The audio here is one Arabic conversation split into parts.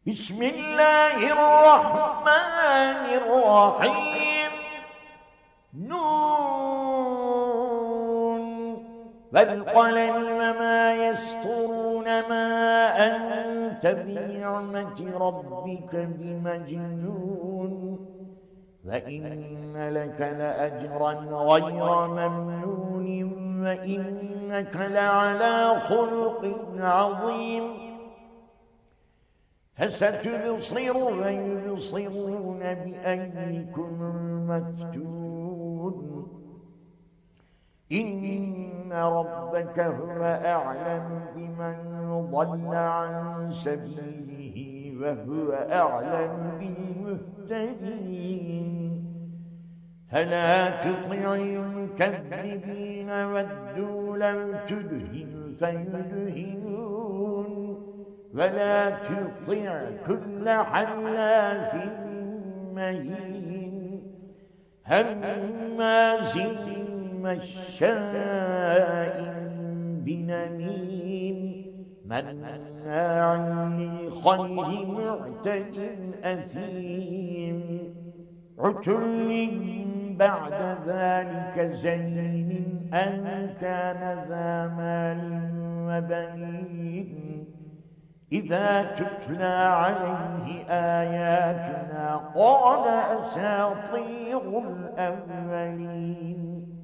بسم الله الرحمن الرحيم. نون والقلم وما يسطرون ما أنت بنعمة ربك بمجنون وإن لك لأجرا غير ممنون وإنك لعلى خلق عظيم. فستبصر ويبصرون بأيكم المفتون. إن ربك هو أعلم بمن ضل عن سبيله وهو أعلم بالمهتدين. فلا تطع المكذبين ودوا لو تدهن فيدهنون ولا تطع كل حلاف مهين هماز مشاء بنميم مناع للخير معتد أثيم عتل بعد ذلك زنيم أن كان ذا مال وبنين. إذا تتلى عليه آياتنا قال أساطير الأولين.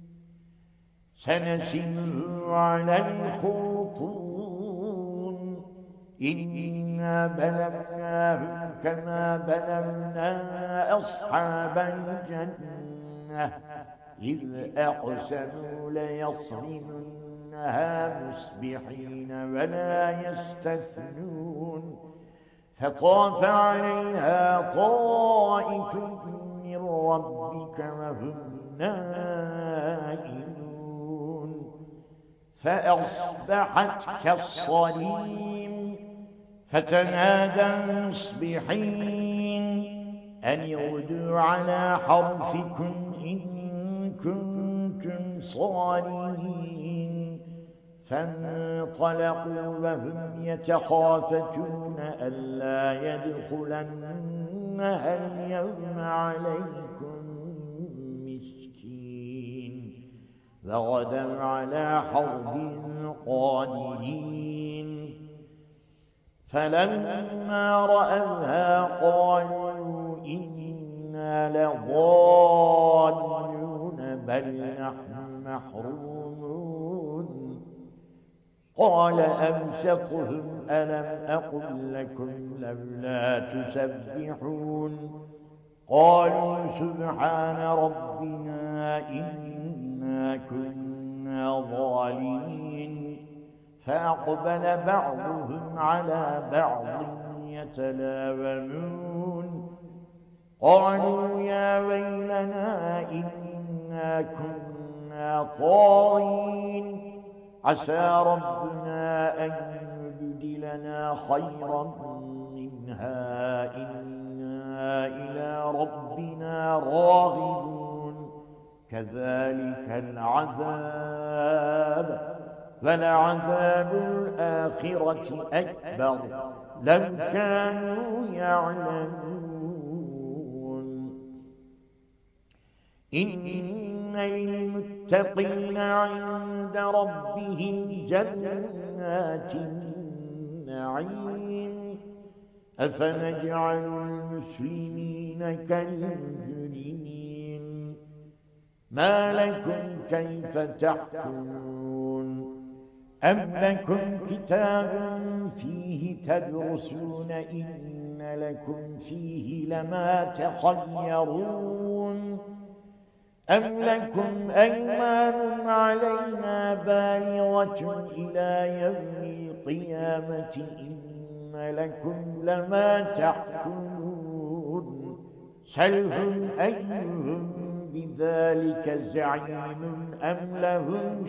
سنسمه على الخرطوم. إنا بلوناهم كما بلونا أصحاب الجنة إذ أقسموا ليصرمنها مصبحين ولا يستثنون. فطاف عليها طائف من ربك وهم نائمون فأصبحت كالصريم. فتنادى مصبحين أن اغدوا على حرثكم إن كنتم صارمين. فانطلقوا وهم يتخافتون ألا يدخلنها اليوم عليكم مسكين وغدوا على حرد قادرين. فلما رأوها قالوا إنا لضالون بل نحن محرومون. قال أمسكهم ألم أقل لكم لولا تسبحون. قالوا سبحان ربنا إنا كنا ظالمين. فأقبل بعضهم على بعض يتلاومون. قالوا يا ويلنا إنا كنا طاغين. عسى ربنا أن يبدلنا خيرا منها إنا إلى ربنا راغبون. كذلك العذاب ولعذاب الآخرة أكبر لو كانوا يعلمون. إن للمتقين عند ربهم جنات النعيم. أفنجعل المسلمين كالمجرمين. ما لكم كيف تحكمون؟ أم لكم كتاب فيه تدرسون إن لكم فيه لما تخيرون. أم لكم أيمان علينا بالغة إلى يوم القيامة إن لكم لما تحكمون. سلهم أيهم بذلك زعيم أم لهم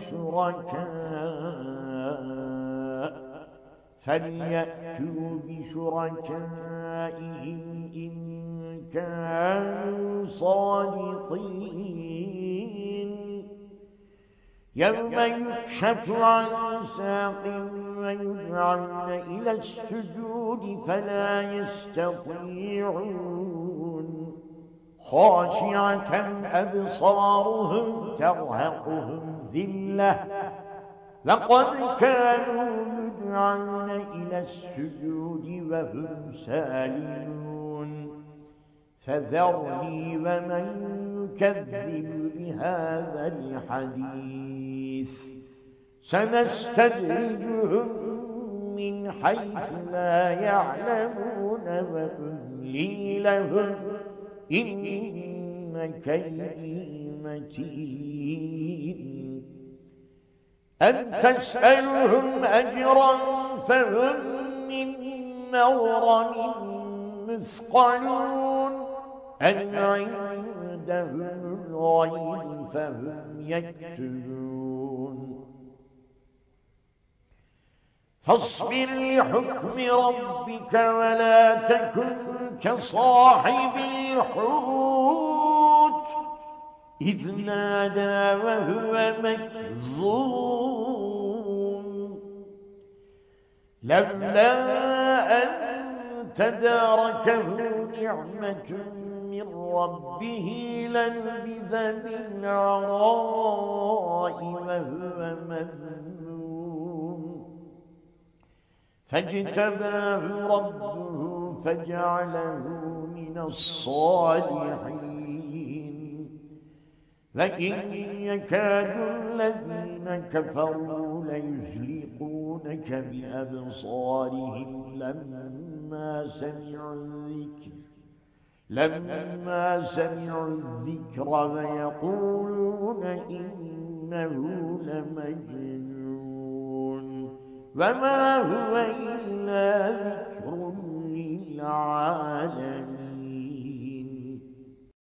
شركاء فليأتوا بشركائهم إن كانوا صادقين. يوم يكشف عن ساق ويدعون إلى السجود فلا يستطيعون خاشعة أبصارهم ترهقهم ذلة لقد كانوا يدعون إلى السجود وهم سالمون فذرني ومن يكذب بهذا الحديث سنستدرجهم من حيث لا يعلمون وأملي لهم إن كيدي متين أم تسألهم أجرا فهم من مغرم مثقلون أم عندهم الغيب فهم يكتبون فاصبر لحكم ربك ولا تكن كصاحب الحوت إذ نادى وهو مكظوم لولا أن تداركه نعمة من ربه لنبذ بالعراء وهو مذموم فاجتباه ربه فجعله من الصالحين وإن يكاد الذين كفروا ليزلقونك بأبصارهم لما سمعوا الذكر ويقولون إنه لمجنون وما هو إلا ذكر للعالمين